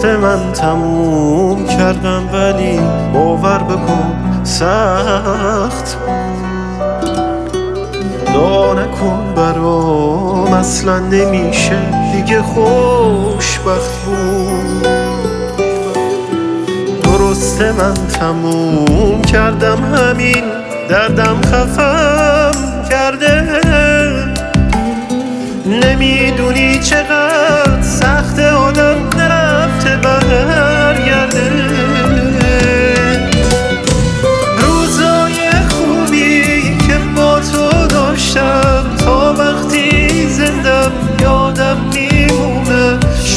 درسته من تموم کردم ولی باور بکن سخت دعا نکن برام اصلا نمیشه دیگه خوشبخت بود. درسته من تموم کردم همین دردم خفم کرده نمیدونی چقدر سخت آدم نرفته برگرده. روزای خوبی که با تو داشتم تا وقتی زندم یادم